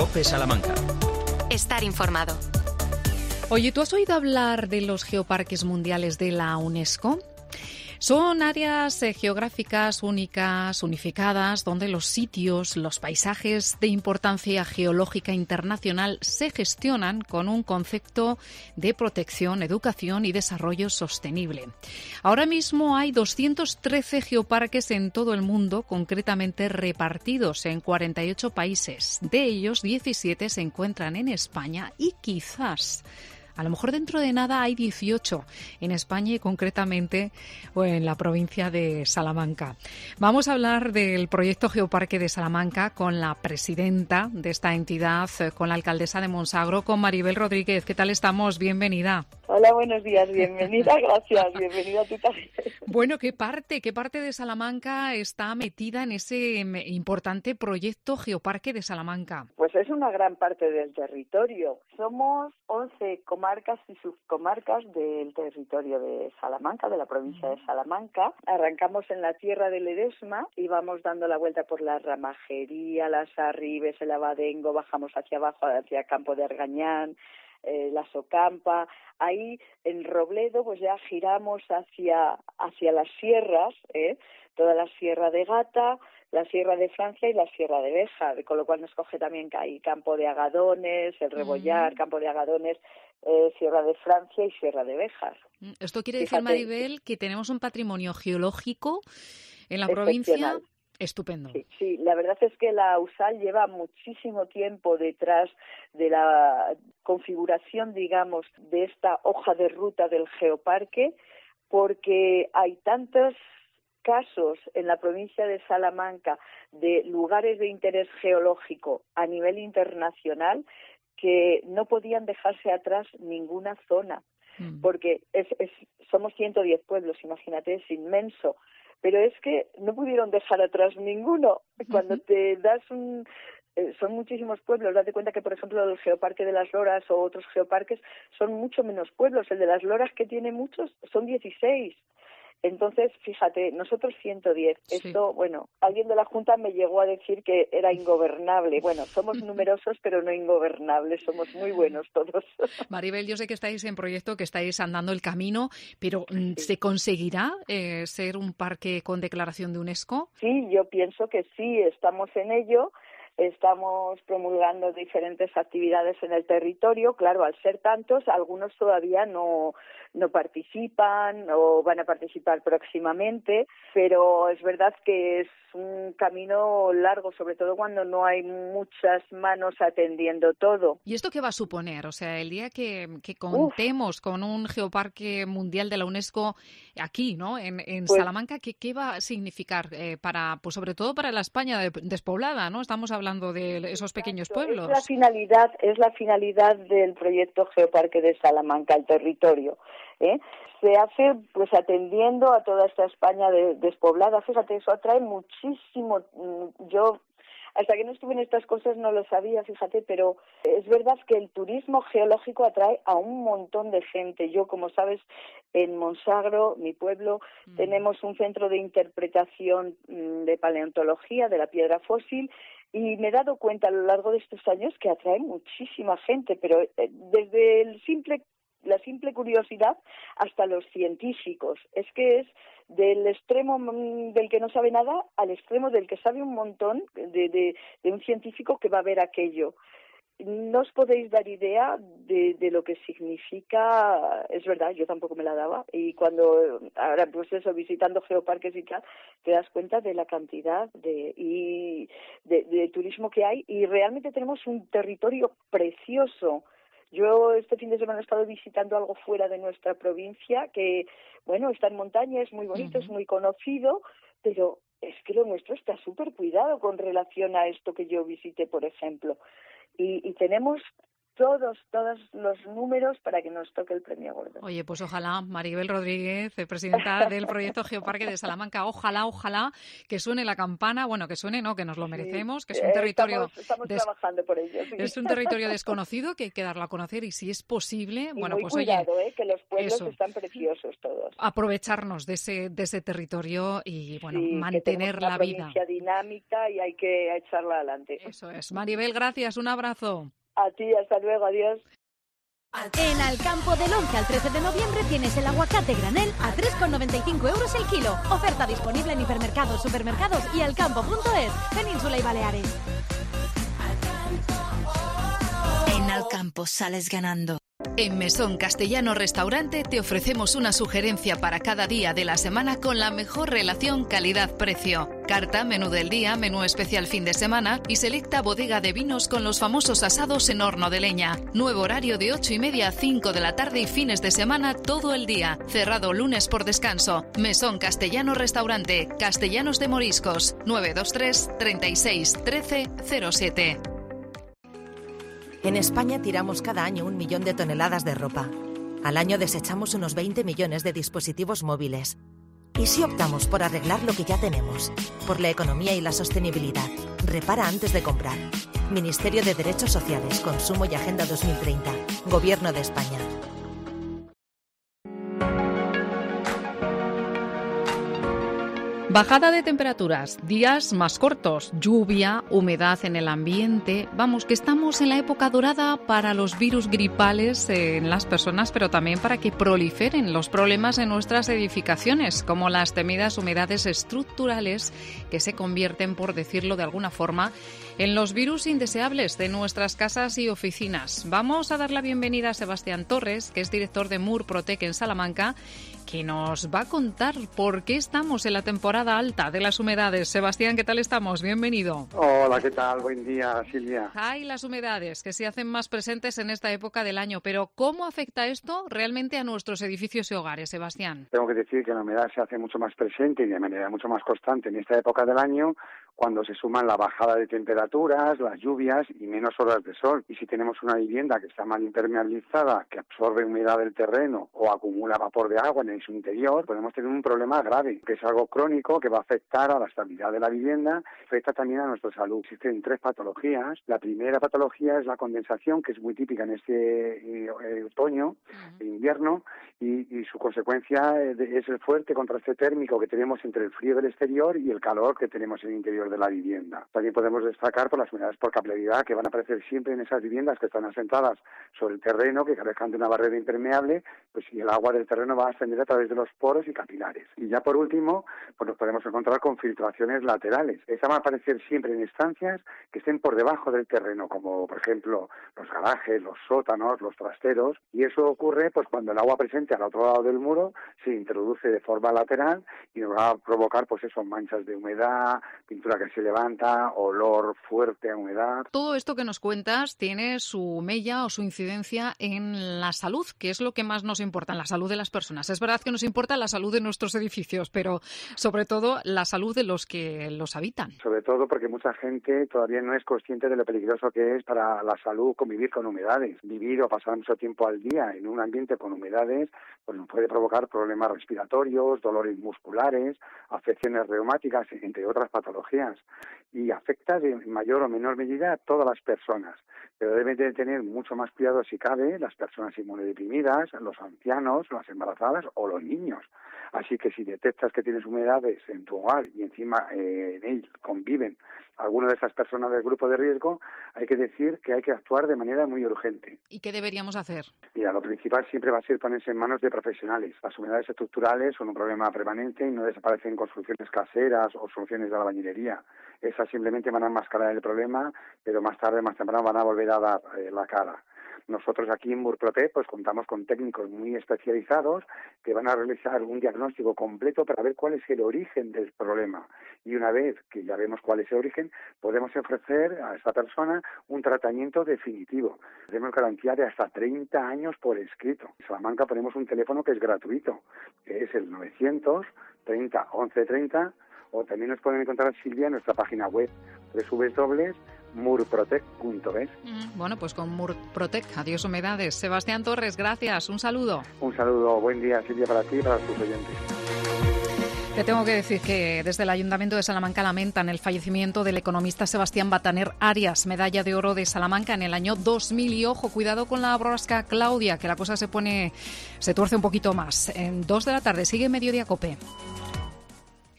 COPE Salamanca. Estar informado. Oye, ¿tú has oído hablar de los geoparques mundiales de la UNESCO? Son áreas geográficas únicas, unificadas, donde los sitios, los paisajes de importancia geológica internacional se gestionan con un concepto de protección, educación y desarrollo sostenible. Ahora mismo hay 213 geoparques en todo el mundo, concretamente repartidos en 48 países. De ellos, 17 se encuentran en España y quizás, a lo mejor dentro de nada, hay 18 en España y concretamente en la provincia de Salamanca. Vamos a hablar del proyecto Geoparque de Salamanca con la presidenta de esta entidad, con la alcaldesa de Monsagro, con Maribel Rodríguez. ¿Qué tal estamos? Bienvenida. Hola, buenos días. Bienvenida, gracias. Bienvenida tú también. Bueno, ¿qué parte de Salamanca está metida en ese importante proyecto Geoparque de Salamanca? Pues es una gran parte del territorio. Somos 11 comarcas y subcomarcas del territorio de Salamanca, de la provincia de Salamanca. Arrancamos en la tierra de Ledesma y vamos dando la vuelta por la Ramajería, las Arribes, el Abadengo, bajamos hacia abajo, hacia Campo de Argañán, la Socampa. Ahí en Robledo pues ya giramos hacia las sierras, toda la Sierra de Gata, la Sierra de Francia y la Sierra de Béjar, con lo cual nos coge también que hay Campo de Agadones, el Rebollar, Campo de Agadones, Sierra de Francia y Sierra de Béjar. Esto quiere decir, Maribel, que tenemos un patrimonio geológico en la provincia estupendo. Sí, la verdad es que la USAL lleva muchísimo tiempo detrás de la configuración, digamos, de esta hoja de ruta del geoparque, porque hay tantos casos en la provincia de Salamanca de lugares de interés geológico a nivel internacional que no podían dejarse atrás ninguna zona, porque somos 110 pueblos, imagínate, es inmenso. Pero es que no pudieron dejar atrás ninguno. Cuando te das son muchísimos pueblos. Date cuenta que, por ejemplo, el Geoparque de las Loras o otros geoparques son mucho menos pueblos. El de las Loras, que tiene muchos, son 16. Entonces, fíjate, nosotros 110. Sí. Esto, bueno, alguien de la Junta me llegó a decir que era ingobernable. Bueno, somos numerosos, pero no ingobernables. Somos muy buenos todos. Maribel, yo sé que estáis en proyecto, que estáis andando el camino, pero ¿se conseguirá ser un parque con declaración de UNESCO? Sí, yo pienso que sí, estamos en ello. Estamos promulgando diferentes actividades en el territorio. Claro, al ser tantos, algunos todavía no participan o van a participar próximamente, pero es verdad que es un camino largo, sobre todo cuando no hay muchas manos atendiendo todo. ¿Y esto qué va a suponer? O sea, el día que contemos con un geoparque mundial de la UNESCO aquí, ¿no? En pues, Salamanca, ¿qué va a significar para, pues sobre todo para la España despoblada, ¿no? Estamos hablando de esos pequeños pueblos. Es la finalidad del proyecto Geoparque de Salamanca, el territorio. Se hace pues atendiendo a toda esta España despoblada. Fíjate, eso atrae muchísimo. Yo hasta que no estuve en estas cosas no lo sabía, fíjate, pero es verdad que el turismo geológico atrae a un montón de gente. Yo, como sabes, en Monsagro, mi pueblo, tenemos un centro de interpretación de paleontología de la piedra fósil. Y me he dado cuenta a lo largo de estos años que atrae muchísima gente, pero desde la simple curiosidad hasta los científicos. Es que es del extremo del que no sabe nada al extremo del que sabe un montón de un científico que va a ver aquello. No os podéis dar idea de lo que significa, es verdad, yo tampoco me la daba, y cuando ahora pues eso, visitando geoparques y tal, te das cuenta de la cantidad de turismo que hay, y realmente tenemos un territorio precioso. Yo este fin de semana he estado visitando algo fuera de nuestra provincia que, bueno, está en montaña, es muy bonito, es muy conocido, pero es que lo nuestro está súper cuidado con relación a esto que yo visité, por ejemplo. Y tenemos todos los números para que nos toque el premio gordo. Oye, pues ojalá, Maribel Rodríguez, presidenta del proyecto Geoparque de Salamanca, ojalá que suene la campana, bueno, que suene, no, que nos lo merecemos, que es un territorio... Estamos trabajando por ello. Sí. Es un territorio desconocido que hay que darlo a conocer y si es posible, y bueno, muy pues cuidado, oye... que los pueblos eso, están preciosos todos. Aprovecharnos de ese territorio y, bueno, sí, mantener la vida. Es una provincia dinámica y hay que echarla adelante. Eso es. Maribel, gracias, un abrazo. A ti, hasta luego, adiós. En Alcampo del 11 al 13 de noviembre tienes el aguacate granel a 3,95 € el kilo. Oferta disponible en hipermercados, supermercados y alcampo.es, Península y Baleares. En Alcampo sales ganando. En Mesón Castellano Restaurante te ofrecemos una sugerencia para cada día de la semana con la mejor relación calidad-precio. Carta, menú del día, menú especial fin de semana y selecta bodega de vinos con los famosos asados en horno de leña. Nuevo horario de 8:30 a 5 de la tarde y fines de semana todo el día. Cerrado lunes por descanso. Mesón Castellano Restaurante, Castellanos de Moriscos, 923 36 13 07. En España tiramos cada año 1 millón de toneladas de ropa. Al año desechamos unos 20 millones de dispositivos móviles. ¿Y si optamos por arreglar lo que ya tenemos? Por la economía y la sostenibilidad. Repara antes de comprar. Ministerio de Derechos Sociales, Consumo y Agenda 2030. Gobierno de España. Bajada de temperaturas, días más cortos, lluvia, humedad en el ambiente. Vamos, que estamos en la época dorada para los virus gripales en las personas, pero también para que proliferen los problemas en nuestras edificaciones, como las temidas humedades estructurales que se convierten, por decirlo de alguna forma, en los virus indeseables de nuestras casas y oficinas. Vamos a dar la bienvenida a Sebastián Torres, que es director de Murprotec en Salamanca, que nos va a contar por qué estamos en la temporada alta de las humedades. Sebastián, ¿qué tal estamos? Bienvenido. Hola, ¿qué tal? Buen día, Silvia. Hay las humedades que se hacen más presentes en esta época del año, pero ¿cómo afecta esto realmente a nuestros edificios y hogares, Sebastián? Tengo que decir que la humedad se hace mucho más presente y de manera mucho más constante en esta época del año, cuando se suman la bajada de temperaturas, las lluvias y menos horas de sol. Y si tenemos una vivienda que está mal impermeabilizada, que absorbe humedad del terreno o acumula vapor de agua en su interior, podemos tener un problema grave, que es algo crónico que va a afectar a la estabilidad de la vivienda, afecta también a nuestra salud. Existen 3 patologías. La primera patología es la condensación, que es muy típica en este otoño, invierno, y su consecuencia es el fuerte contraste térmico que tenemos entre el frío del exterior y el calor que tenemos en el interior de la vivienda. También podemos destacar por las humedades por capilaridad que van a aparecer siempre en esas viviendas que están asentadas sobre el terreno, que carezcan de una barrera impermeable, pues si el agua del terreno va a ascender a través de los poros y capilares. Y ya por último, pues nos podemos encontrar con filtraciones laterales. Estas van a aparecer siempre en estancias que estén por debajo del terreno, como por ejemplo los garajes, los sótanos, los trasteros, y eso ocurre pues cuando el agua presente al otro lado del muro se introduce de forma lateral y nos va a provocar pues eso, manchas de humedad, pintura que se levanta, olor fuerte a humedad. Todo esto que nos cuentas tiene su mella o su incidencia en la salud, que es lo que más nos importa, en la salud de las personas. Es verdad que nos importa la salud de nuestros edificios, pero sobre todo la salud de los que los habitan. Sobre todo porque mucha gente todavía no es consciente de lo peligroso que es para la salud convivir con humedades. Vivir o pasar mucho tiempo al día en un ambiente con humedades pues nos puede provocar problemas respiratorios, dolores musculares, afecciones reumáticas, entre otras patologías. Y afecta de mayor o menor medida a todas las personas. Pero deben de tener mucho más cuidado si cabe las personas inmunodeprimidas, los ancianos, las embarazadas o los niños. Así que si detectas que tienes humedades en tu hogar y encima en él conviven alguna de esas personas del grupo de riesgo, hay que decir que hay que actuar de manera muy urgente. ¿Y qué deberíamos hacer? Mira, lo principal siempre va a ser ponerse en manos de profesionales. Las humedades estructurales son un problema permanente y no desaparecen con soluciones caseras o soluciones de albañilería. Esas simplemente van a enmascarar el problema, pero más tarde, más temprano, van a volver a dar la cara. Nosotros aquí en Murprotec pues contamos con técnicos muy especializados que van a realizar un diagnóstico completo para ver cuál es el origen del problema. Y una vez que ya vemos cuál es el origen, podemos ofrecer a esta persona un tratamiento definitivo. Tenemos garantía de hasta 30 años por escrito. En Salamanca ponemos un teléfono que es gratuito, que es el 900 30 11 30, o también nos pueden encontrar, Silvia, en nuestra página web www.murprotec.es. murprotec.es. Bueno, pues con Murprotec, adiós humedades. Sebastián Torres, gracias, un saludo. Un saludo, buen día, Silvia, para ti y para tus oyentes. Te tengo que decir que desde el Ayuntamiento de Salamanca lamentan el fallecimiento del economista Sebastián Bataner Arias, medalla de oro de Salamanca en el año 2000. Y ojo, cuidado con la borrasca Claudia, que la cosa se tuerce un poquito más. En 2 de la tarde sigue Mediodía COPE.